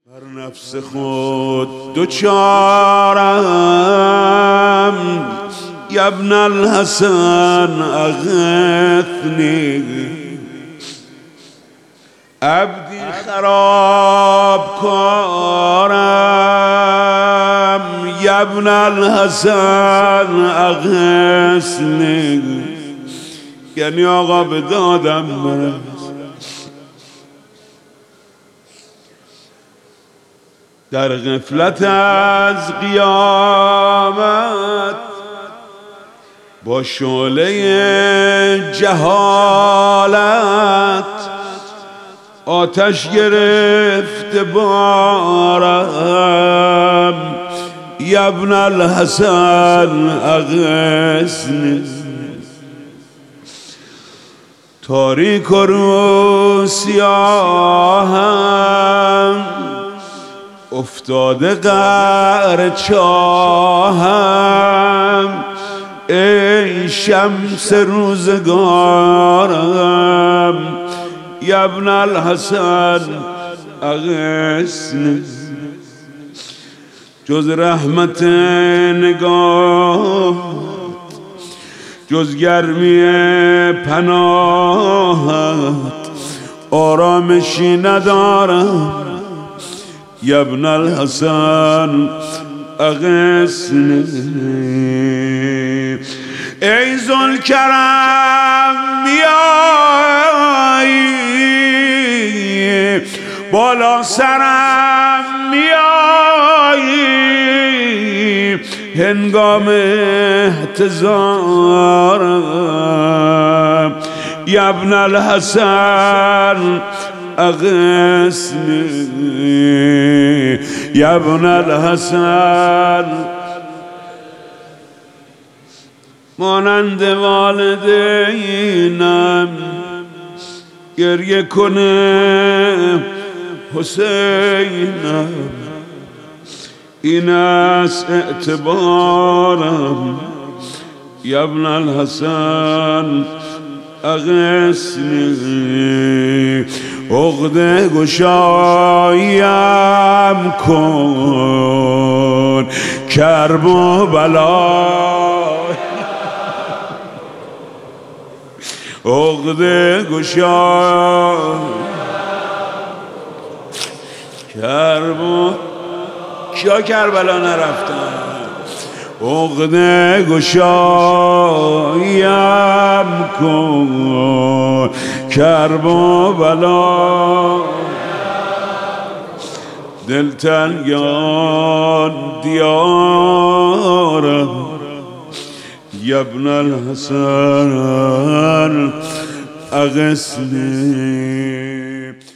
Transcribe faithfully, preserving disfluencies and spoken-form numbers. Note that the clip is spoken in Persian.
بر نفس خود دوچارم یا ابن الحسن اغثنی عبدی خراب کارم یا ابن الحسن اغثنی یعنی آقا به دادم برس. در غفلت از قیامت با شعله جهالت آتش گرفت بارم یا ابن الحسن اغثنی. تاریک و رو سیاهم افتاده غر چاهم ای شمس روزگارم یا ابن الحسن اغثنی. جز رحمت نگاه جز گرمی پناهت آرامشی ندارم یا ابن الحسن اغثنی. ای ذوالکرم میایی بالا سرم میایی هنگام احتضارم یا ابن الحسن اغثنی یا ابن الحسن. مانند والدینم گریه کنه حسینم این است اعتبارم یا ابن الحسن اغثنی. عقده گشایم کن کرب و بلا عقده گشایم کرب و کیا کربلا نرفتن عقده گشایم کن کرب و بلا دلتنگان دیارم یا ابن الحسن اغثنی.